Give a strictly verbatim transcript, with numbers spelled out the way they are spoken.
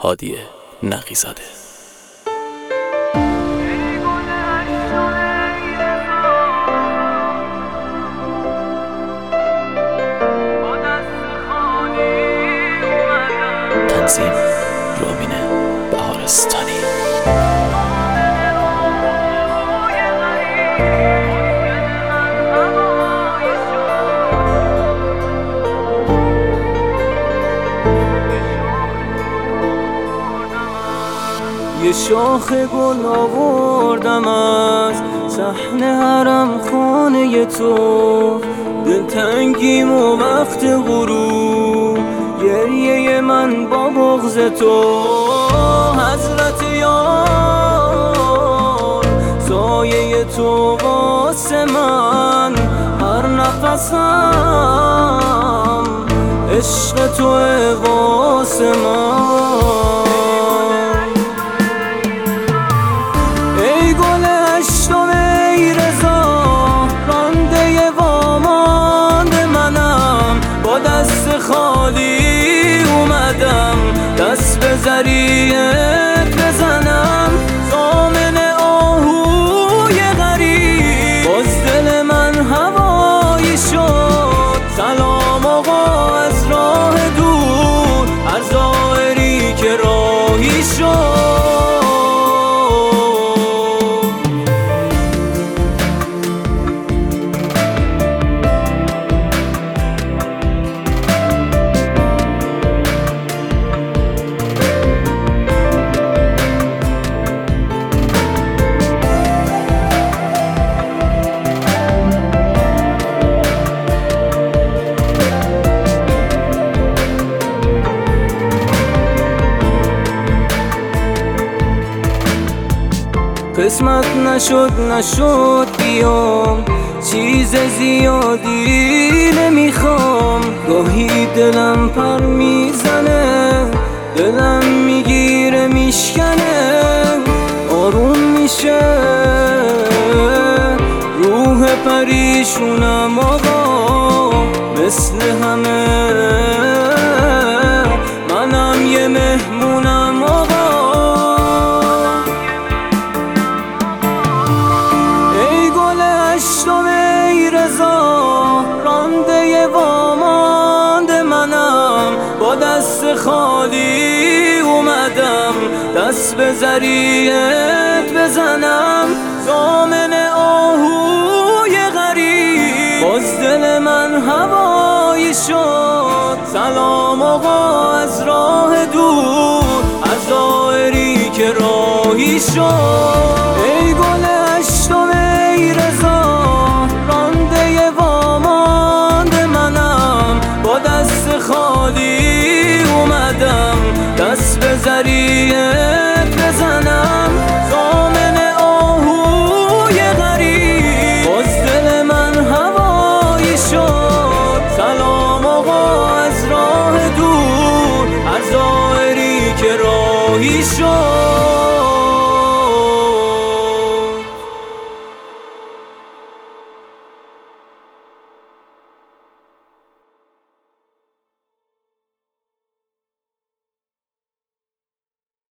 هادی نقی‌زاده. تنظیم رامین بهارستانی. یه شاخ گل آوردم از صحن حرم خانه تو، دلتنگیم و وقت غروب گریه من با بغض تو. حضرت یار سایه تو واسه من، هر نفسم عشق تو واسه من. ای گل هشتم ای رضا، رانده وامانده منم، با دست خالی اومدم دست به ذریعت بزنم. ضامن آهوی غریب باز دل من هوایی شد. سلام آقا از راه دور، هر زائری که راهی شد. قسمت نشد نشد بیام، چیز زیادی نمیخوام. گاهی دلم پر میزنه، دلم میگیره میشکنه، آروم میشه روح پریشونم آقا. مثل همه منم یه مهمونم آقا. هشتم ای رضا، رانده وامانده منم، با دست خالی اومدم دست به ذریعت بزنم. ضامن آهوی غریب باز دل من هوایی شد. سلام آقا از راه دور، از زائری که راهی شد. ای گل هشتم ای رضا، رانده وامانده منم، با دست خالی اومدم دست به ذریعت بزنم. ضامن آهوی غریب باز دل من هوایی شد. سلام آقا از راه دور، هر زائری که راهی شد.